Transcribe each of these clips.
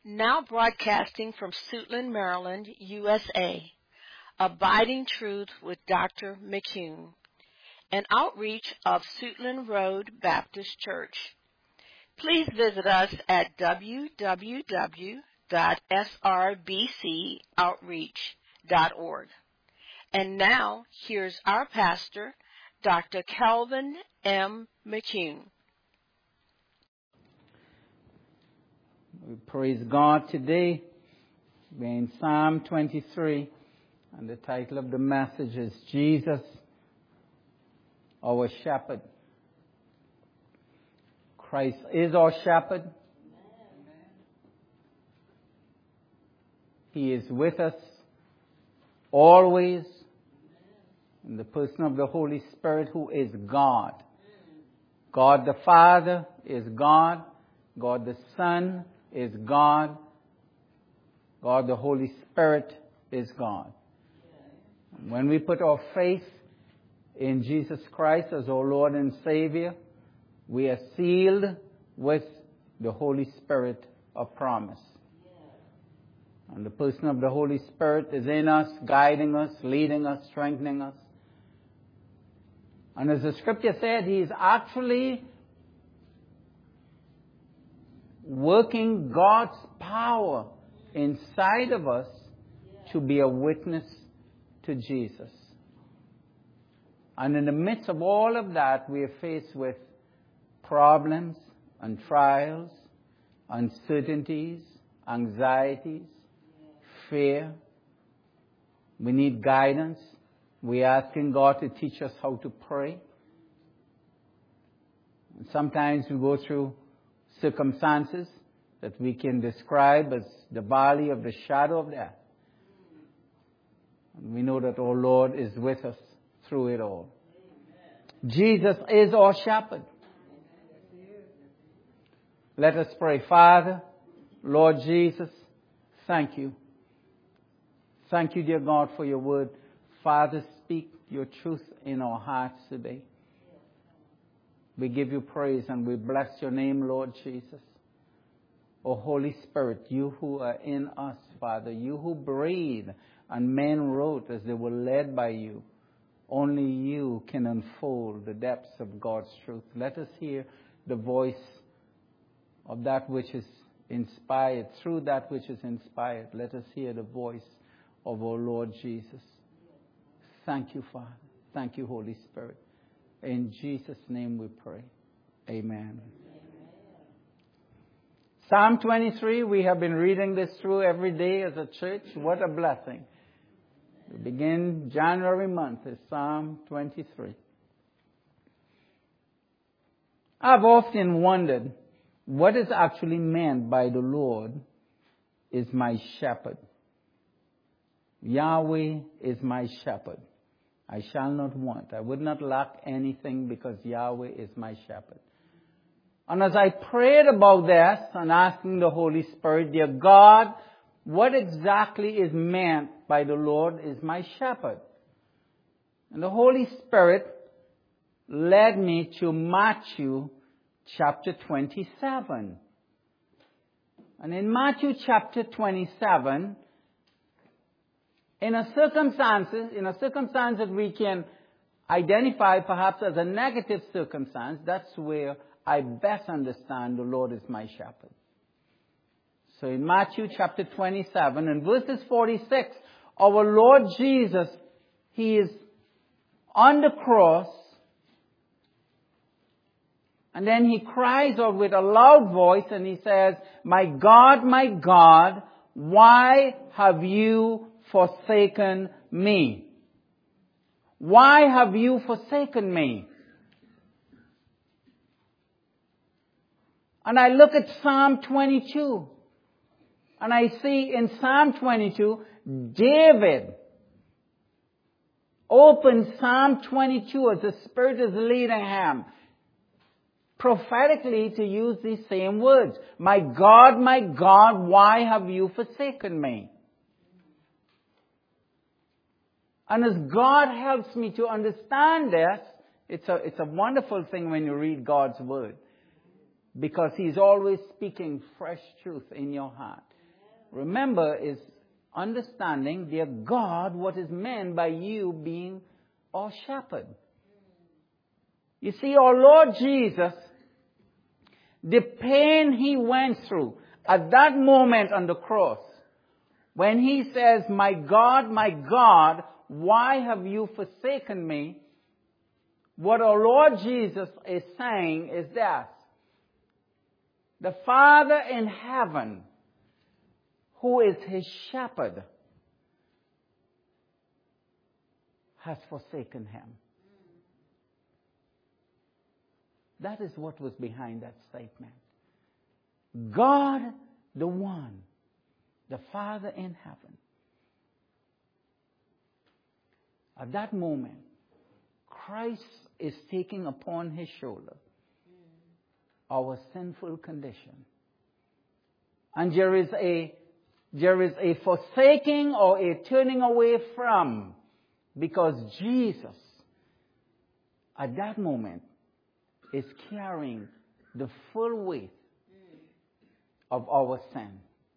Now broadcasting from Suitland, Maryland, USA, Abiding Truth with Dr. McCune, an outreach of Suitland Road Baptist Church. Please visit us at www.srbcoutreach.org. And now, here's our pastor, Dr. Calvin M. McCune. We praise God today. We're in Psalm 23, and the title of the message is Jesus, our Shepherd. Christ is our Shepherd. He is with us always in the person of the Holy Spirit, who is God. God the Father is God. God the Son is God. God the Holy Spirit is God. When we put our faith in Jesus Christ as our Lord and Savior, we are sealed with the Holy Spirit of promise. And the person of the Holy Spirit is in us, guiding us, leading us, strengthening us. And as the scripture said, He is actually working God's power inside of us to be a witness to Jesus. And in the midst of all of that, we are faced with problems and trials, uncertainties, anxieties, fear. We need guidance. We're asking God to teach us how to pray. And sometimes we go through circumstances that we can describe as the valley of the shadow of death. And we know that our Lord is with us through it all. Jesus is our shepherd. Let us pray. Father, Lord Jesus, thank you. Thank you, dear God, for your word. Father, speak your truth in our hearts today. We give you praise and we bless your name, Lord Jesus. O Holy Spirit, you who are in us, Father, you who breathe and men wrote as they were led by you, only you can unfold the depths of God's truth. Let us hear the voice of that which is inspired. Through that which is inspired, let us hear the voice of our Lord Jesus. Thank you, Father. Thank you, Holy Spirit. In Jesus' name we pray. Amen. Psalm 23, we have been reading this through every day as a church. What a blessing. We begin January month is Psalm 23. I've often wondered what is actually meant by the Lord is my shepherd. Yahweh is my shepherd. I shall not want. I would not lack anything because Yahweh is my shepherd. And as I prayed about this and asking the Holy Spirit, dear God, what exactly is meant by the Lord is my shepherd? And the Holy Spirit led me to Matthew chapter 27. And in Matthew chapter 27, in a circumstance that we can identify perhaps as a negative circumstance, that's where I best understand the Lord is my shepherd. So in Matthew chapter 27 and verses 46, our Lord Jesus, He is on the cross, and then He cries out with a loud voice and He says, my God, why have you forsaken me? Why have you forsaken me? And I look at Psalm 22, and I see in Psalm 22, David opens Psalm 22 as the Spirit is leading him, prophetically to use these same words. My God, why have you forsaken me? And as God helps me to understand this, it's a wonderful thing when you read God's Word. Because He's always speaking fresh truth in your heart. Remember, is understanding, dear God, what is meant by you being our shepherd. You see, our Lord Jesus, the pain he went through at that moment on the cross, when he says, my God, why have you forsaken me? What our Lord Jesus is saying is that the Father in heaven, who is his shepherd, has forsaken him. That is what was behind that statement. God, the one, the Father in heaven. At that moment, Christ is taking upon his shoulder our sinful condition. And there is a forsaking or a turning away from, because Jesus, at that moment, is carrying the full weight of our sin.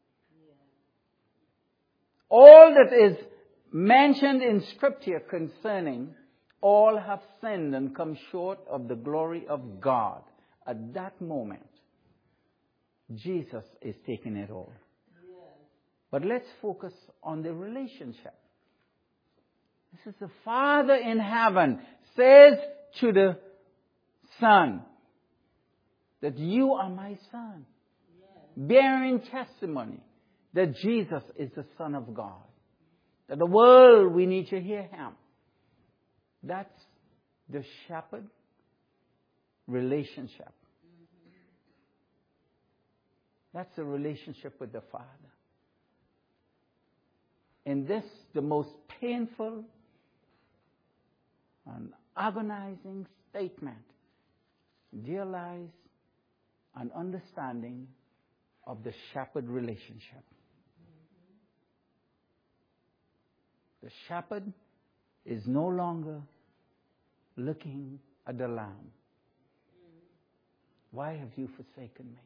All that is mentioned in Scripture concerning all have sinned and come short of the glory of God. At that moment, Jesus is taking it all. But let's focus on the relationship. This is the Father in heaven says to the Son that you are my Son, bearing testimony that Jesus is the Son of God. That the world, we need to hear him. That's the shepherd relationship. That's the relationship with the Father. In this, the most painful and agonizing statement, realize an understanding of the shepherd relationship. The shepherd is no longer looking at the lamb. Why have you forsaken me?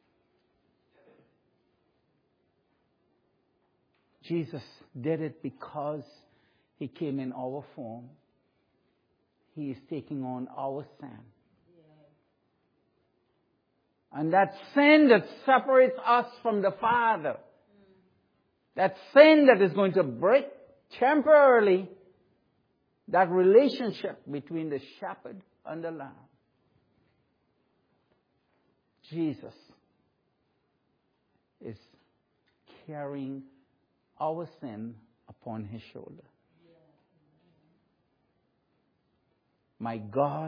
Jesus did it because he came in our form. He is taking on our sin. And that sin that separates us from the Father, that sin that is going to break temporarily that relationship between the shepherd and the lamb. Jesus is carrying our sin upon his shoulder. My God,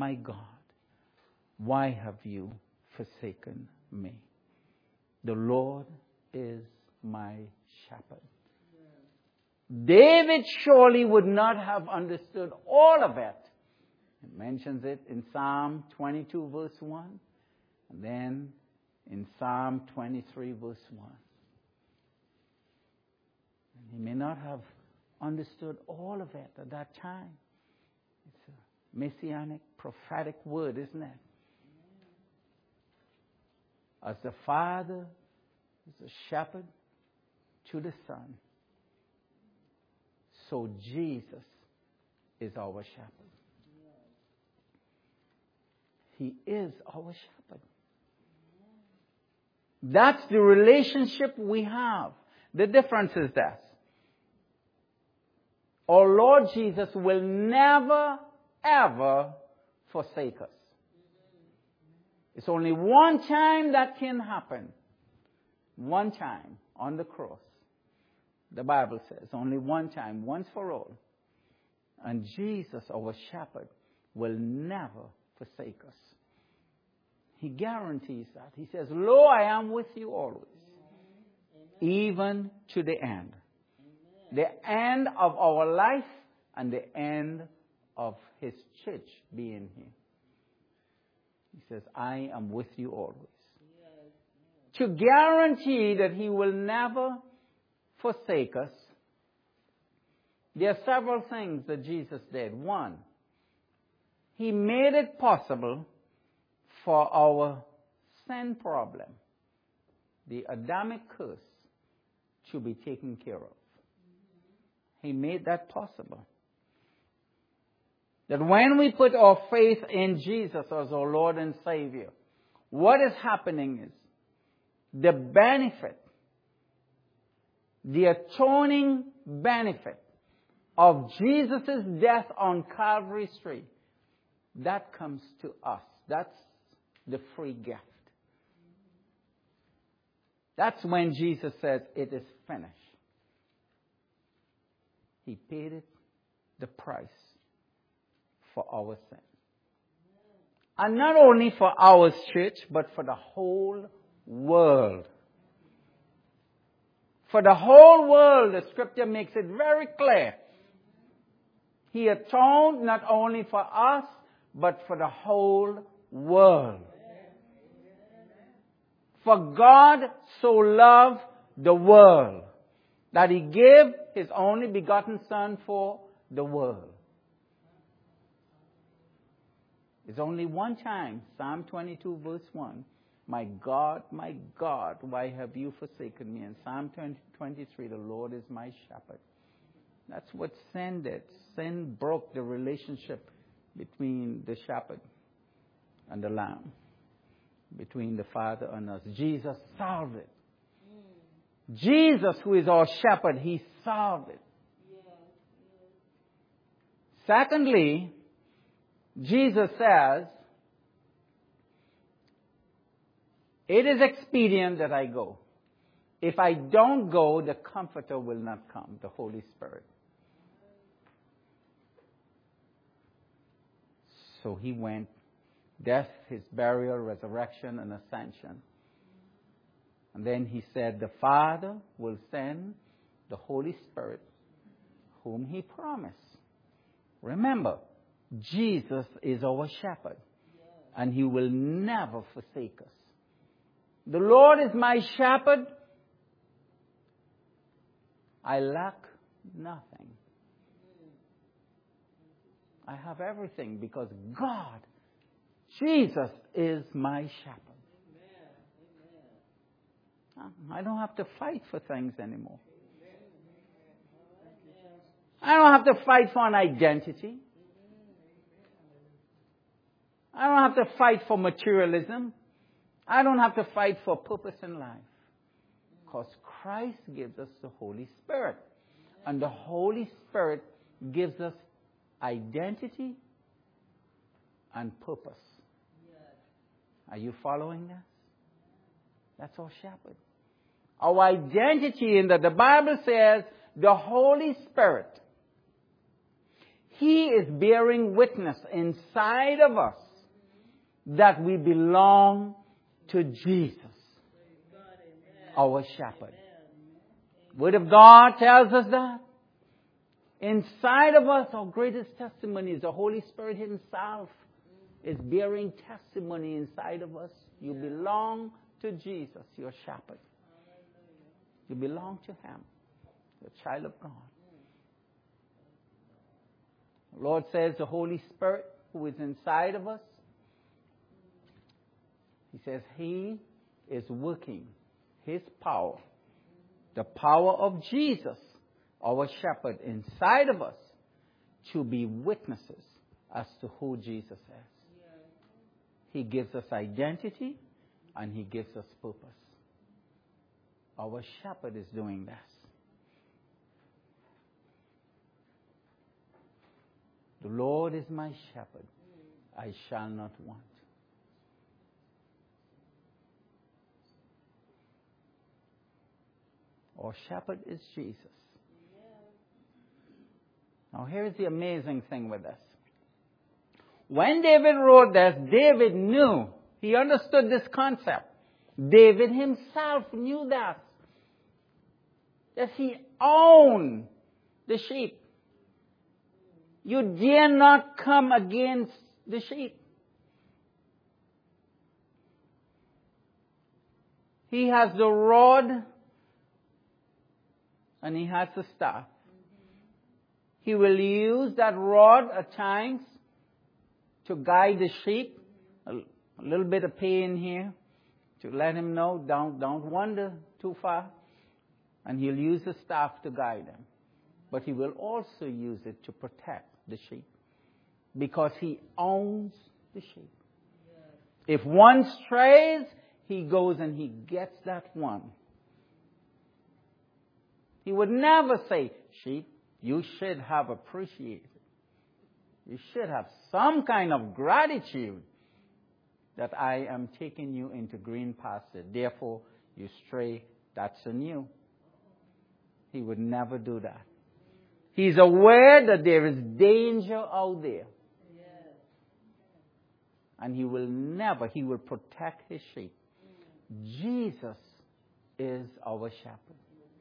why have you forsaken me? The Lord is my shepherd. David surely would not have understood all of it. It mentions it in Psalm 22 verse 1, and then in Psalm 23 verse 1. He may not have understood all of it at that time. It's a messianic, prophetic word, isn't it? As the Father is a shepherd to the Son, so Jesus is our shepherd. He is our shepherd. That's the relationship we have. The difference is that our Lord Jesus will never, ever forsake us. It's only one time that can happen. One time on the cross. The Bible says only one time, once for all. And Jesus, our shepherd, will never forsake us. He guarantees that. He says, lo, I am with you always. Even to the end. The end of our life and the end of his church being here. He says, I am with you always. To guarantee that he will never forsake us, there are several things that Jesus did. One, he made it possible for our sin problem, the Adamic curse, to be taken care of. He made that possible. That when we put our faith in Jesus as our Lord and Savior, what is happening is the benefit, the atoning benefit of Jesus' death on Calvary's tree, that comes to us. That's the free gift. That's when Jesus says, it is finished. He paid it, the price for our sin. And not only for our church, but for the whole world. For the whole world, the scripture makes it very clear. He atoned not only for us, but for the whole world. For God so loved the world that He gave His only begotten Son for the world. There's only one time, Psalm 22 verse 1, my God, why have you forsaken me? And Psalm 23, the Lord is my shepherd. That's what sin did. Sin broke the relationship between the shepherd and the lamb, between the Father and us. Jesus solved it. Jesus, who is our shepherd, He solved it. Secondly, Jesus says, it is expedient that I go. If I don't go, the Comforter will not come, the Holy Spirit. So He went, death, His burial, resurrection, and ascension. And then He said, the Father will send the Holy Spirit, whom He promised. Remember, Jesus is our shepherd, and He will never forsake us. The Lord is my shepherd. I lack nothing. I have everything because God, Jesus, is my shepherd. I don't have to fight for things anymore. I don't have to fight for an identity. I don't have to fight for materialism. I don't have to fight for purpose in life. Because Christ gives us the Holy Spirit. And the Holy Spirit gives us identity and purpose. Are you following this? That's our shepherd. Our identity in that the Bible says the Holy Spirit, He is bearing witness inside of us that we belong to Jesus, our shepherd. Word of God tells us that. Inside of us, our greatest testimony is the Holy Spirit Himself is bearing testimony inside of us. You belong to Jesus, your shepherd. You belong to Him, you're a child of God. The Lord says the Holy Spirit who is inside of us, He says He is working His power, the power of Jesus, our shepherd, inside of us to be witnesses as to who Jesus is. He gives us identity and He gives us purpose. Our shepherd is doing this. The Lord is my shepherd. I shall not want. Our shepherd is Jesus. Now here's the amazing thing with this. When David wrote this, David knew, he understood this concept. David himself knew that he owned the sheep. You dare not come against the sheep. He has the rod and he has the staff. He will use that rod at times to guide the sheep. A little bit of pain here to let him know, don't wander too far. And he'll use the staff to guide them. But he will also use it to protect the sheep. Because he owns the sheep. If one strays, he goes and he gets that one. He would never say, sheep, you should have appreciated. You should have some kind of gratitude that I am taking you into green pasture. Therefore, you stray, that's on you. He would never do that. He's aware that there is danger out there. And he will protect his sheep. Jesus is our shepherd.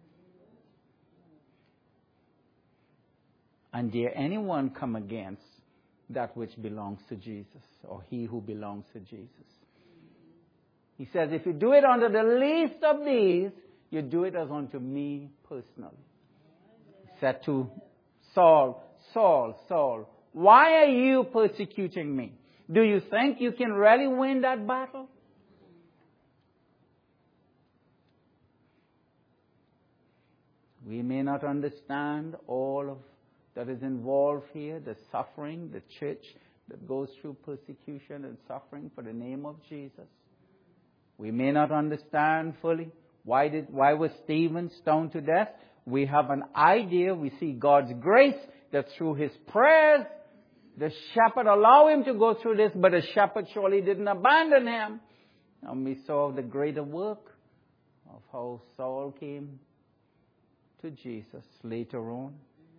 And dare anyone come against that which belongs to Jesus, or he who belongs to Jesus. He says, if you do it unto the least of these, you do it as unto me personally. He said to Saul, Saul, Saul, why are you persecuting me? Do you think you can really win that battle? We may not understand all of that is involved here, the suffering, the church that goes through persecution and suffering for the name of Jesus. We may not understand fully why was Stephen stoned to death. We have an idea. We see God's grace that through his prayers, the shepherd allowed him to go through this, but the shepherd surely didn't abandon him. And we saw the greater work of how Saul came to Jesus later on.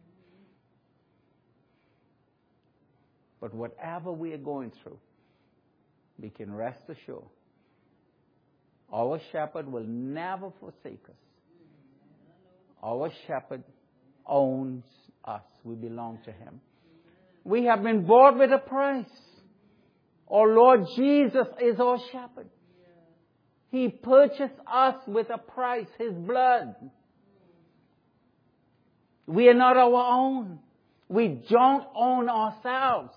But whatever we are going through, we can rest assured, our shepherd will never forsake us. Our shepherd owns us. We belong to him. We have been bought with a price. Our Lord Jesus is our shepherd. He purchased us with a price, his blood. We are not our own. We don't own ourselves.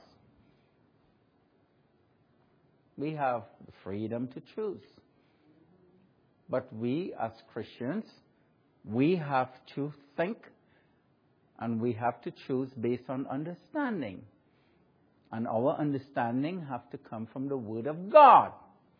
We have the freedom to choose. But we as Christians, we have to think and we have to choose based on understanding. And our understanding has to come from the Word of God.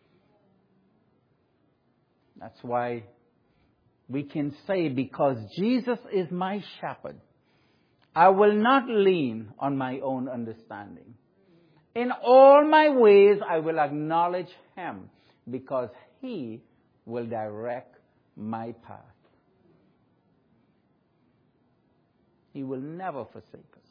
That's why we can say, because Jesus is my shepherd, I will not lean on my own understanding. In all my ways, I will acknowledge him, because he will direct my path. He will never forsake us.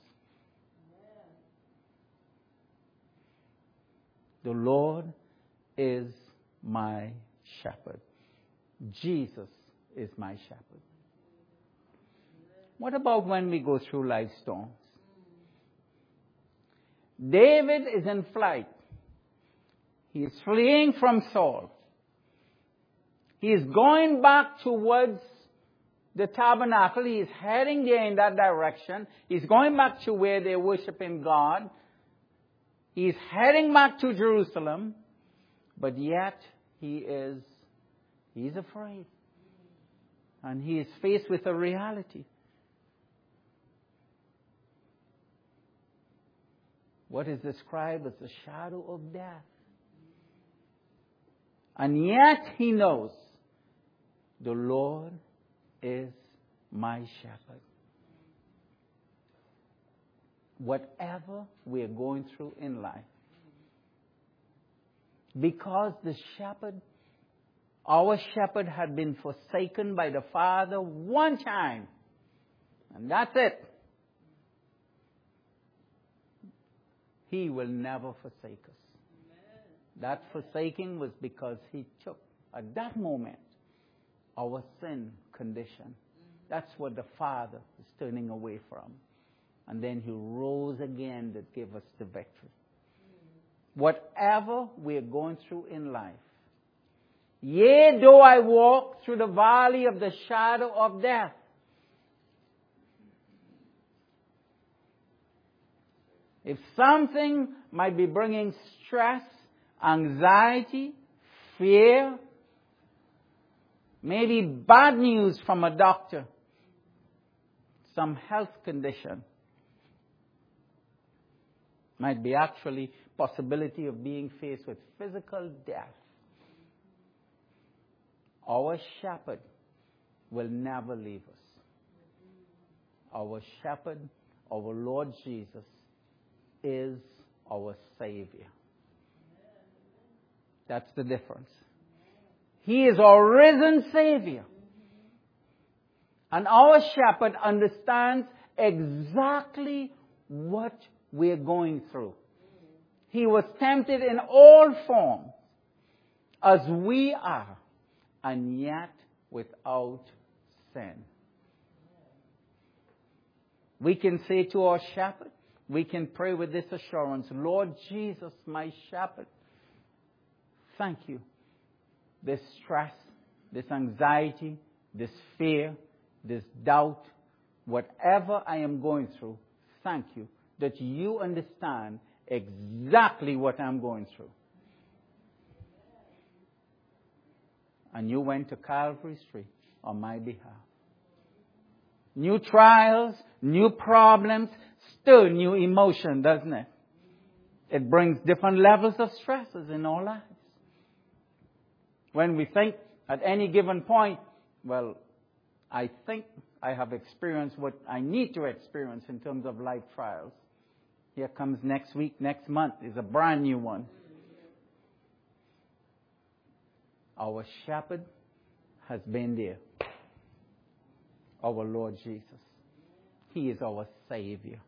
The Lord is my shepherd. Jesus is my shepherd. What about when we go through life storms? David is in flight. He is fleeing from Saul. He is going back towards the tabernacle. He is heading there in that direction. He's going back to where they're worshiping God. He's heading back to Jerusalem. But yet, he's afraid. And he is faced with a reality. What is described as the shadow of death. And yet he knows the Lord is my shepherd. Whatever we are going through in life, because our shepherd had been forsaken by the Father one time, and that's it. He will never forsake us. Amen. That forsaking was because he took, at that moment, our sin condition. That's what the Father is turning away from. And then he rose again to give us the victory. Whatever we are going through in life, yea, though I walk through the valley of the shadow of death, if something might be bringing stress, anxiety, fear, maybe bad news from a doctor, some health condition. Might be actually possibility of being faced with physical death. Our shepherd will never leave us. Our shepherd, our Lord Jesus, is our Savior. That's the difference. He is our risen Savior. And our shepherd understands exactly what we're going through. He was tempted in all forms as we are, and yet without sin. We can say to our shepherd, we can pray with this assurance, Lord Jesus, my shepherd, thank you. This stress, this anxiety, this fear, this doubt, whatever I am going through, thank you that you understand exactly what I'm going through. And you went to Calvary Street on my behalf. New trials, new problems, still new emotion, doesn't it? It brings different levels of stresses in our lives. When we think at any given point, well, I think I have experienced what I need to experience in terms of life trials. Here comes next week, next month is a brand new one. Our shepherd has been there. Our Lord Jesus. He is our Savior.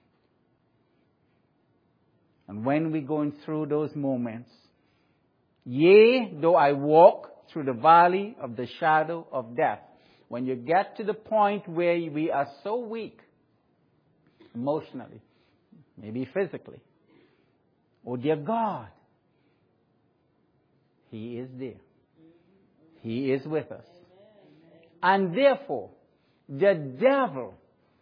And when we're going through those moments, yea, though I walk through the valley of the shadow of death, when you get to the point where we are so weak, emotionally, maybe physically, oh dear God, He is there. He is with us. And therefore, the devil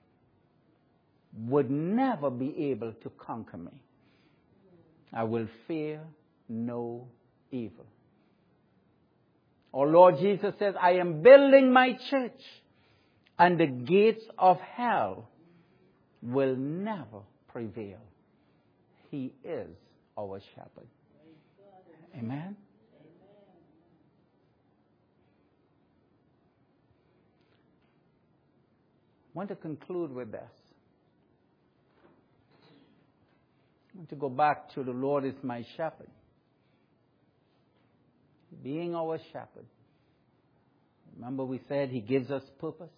would never be able to conquer me. I will fear no evil. Our Lord Jesus says, I am building my church, and the gates of hell will never prevail. He is our shepherd. Amen? I want to conclude with this. I want to go back to the Lord is my shepherd. Being our shepherd. Remember we said He gives us purpose?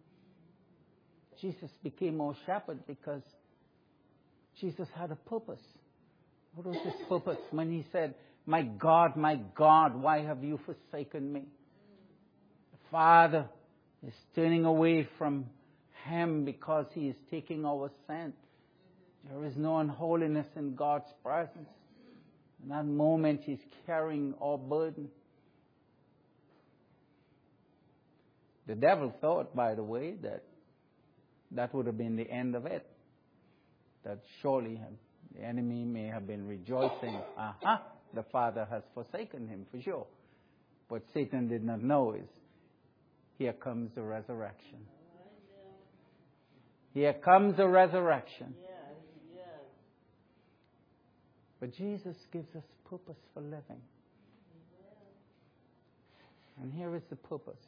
Jesus became our shepherd because Jesus had a purpose. What was His purpose when He said, my God, why have you forsaken me? The Father is turning away from Him because He is taking our sin. There is no unholiness in God's presence. In that moment, He's carrying our burden. The devil thought, by the way, that would have been the end of it. That surely the enemy may have been rejoicing. Aha, the Father has forsaken him for sure. What Satan did not know is, here comes the resurrection. Here comes the resurrection. But Jesus gives us purpose for living. And here is the purpose.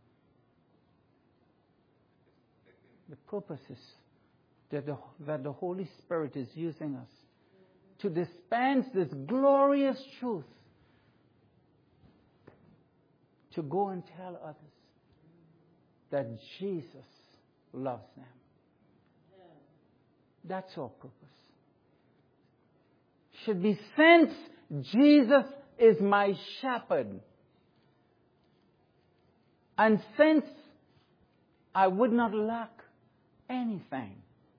The purpose is that the Holy Spirit is using us to dispense this glorious truth, to go and tell others that Jesus loves them. That's our purpose. Should be, since Jesus is my shepherd, and since I would not lack anything,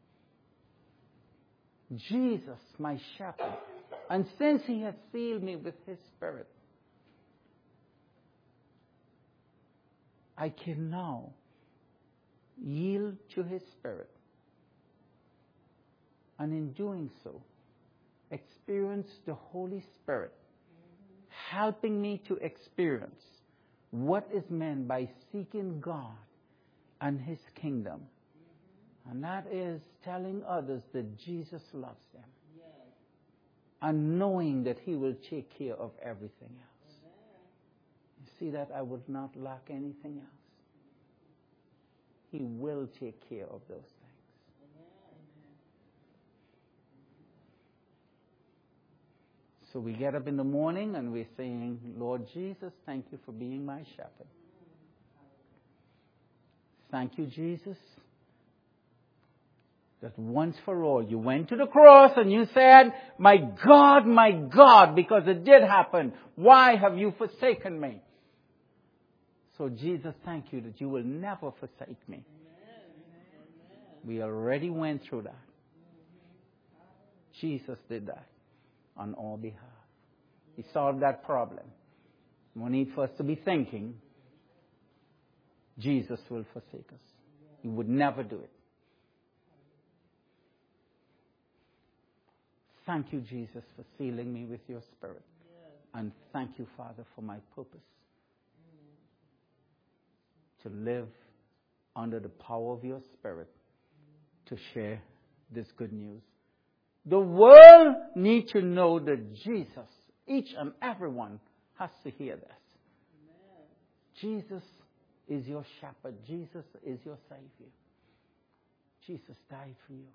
Jesus, my shepherd, and since He has sealed me with His Spirit, I can now yield to His Spirit, and in doing so, experience the Holy Spirit helping me to experience what is meant by seeking God and His kingdom. And that is telling others that Jesus loves them. And knowing that He will take care of everything else. You see that I would not lack anything else. He will take care of those things. So we get up in the morning and we're saying, Lord Jesus, thank you for being my shepherd. Thank you, Jesus, that once for all you went to the cross and you said, my God, because it did happen, why have you forsaken me? So Jesus, thank you that you will never forsake me. We already went through that. Jesus did that on our behalf. He solved that problem. No need for us to be thinking Jesus will forsake us. He would never do it. Thank you, Jesus, for sealing me with your Spirit. And thank you, Father, for my purpose. To live under the power of your Spirit. To share this good news. The world needs to know that Jesus, each and everyone, has to hear this. Jesus is your shepherd. Jesus is your Savior. Jesus died for you.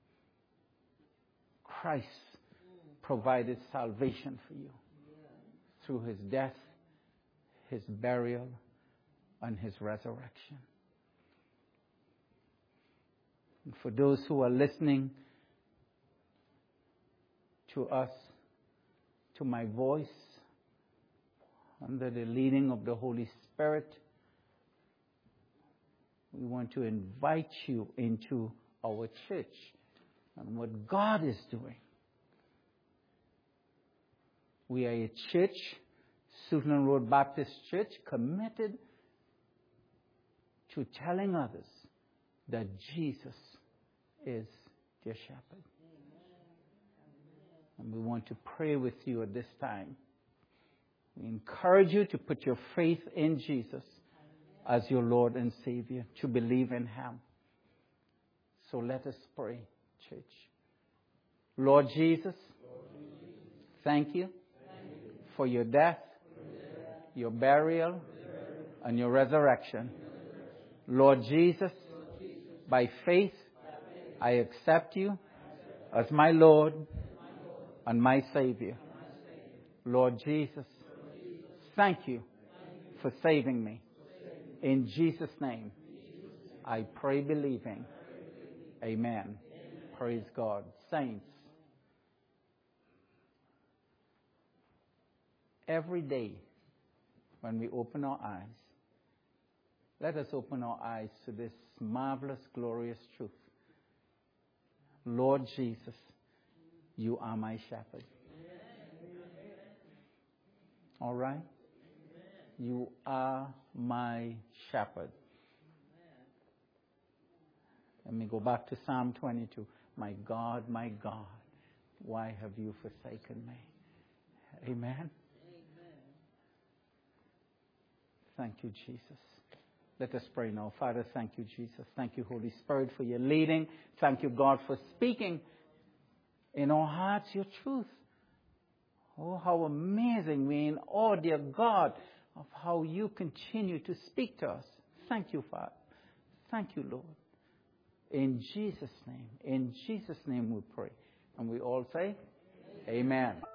Christ provided salvation for you through His death, His burial, and His resurrection. And for those who are listening to us, to my voice, under the leading of the Holy Spirit, we want to invite you into our church and what God is doing. We are a church, Suitland Road Baptist Church, committed to telling others that Jesus is their shepherd. And we want to pray with you at this time. We encourage you to put your faith in Jesus as your Lord and Savior, to believe in Him. So let us pray, church. Lord Jesus, thank you for your death, your burial, and your resurrection. Lord Jesus, by faith, I accept you as my Lord and my Savior. Lord Jesus, thank you for saving me. In Jesus' name, I pray believing. Amen. Praise God. Saints, every day when we open our eyes, let us open our eyes to this marvelous, glorious truth. Lord Jesus, you are my shepherd. All right? You are my shepherd. Let me go back to Psalm 22. My God, why have you forsaken me? Amen. Thank you, Jesus. Let us pray now. Father, thank you, Jesus. Thank you, Holy Spirit, for your leading. Thank you, God, for speaking in our hearts your truth. Oh, how amazing we in awe, dear God, of how you continue to speak to us. Thank you, Father. Thank you, Lord. In Jesus' name we pray. And we all say, Amen.